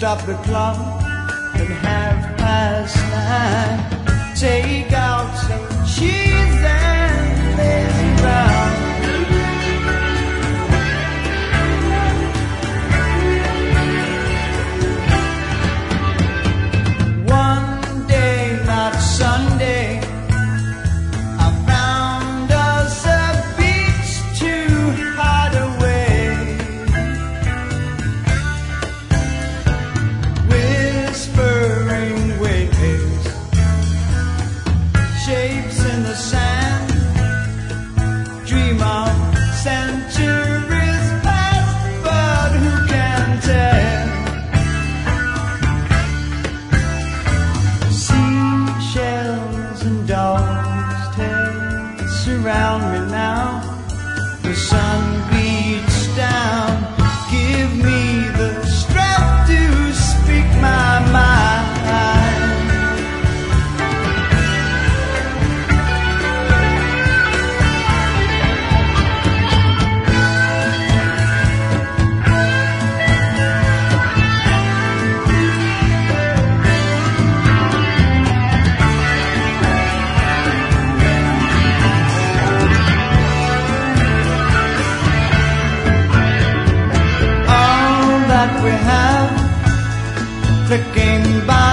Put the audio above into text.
Stop the clock at 9:30. Take out some cheese and lazy brown. One day, not Sunday, I found us a beach to hide away. Whispering waves, shapes in the sand, dream of centuries past, but who can tell? Seashells and dogs' tails surround me now. The sun beats down, give me the strength to speak my mind. All that we have, flicking by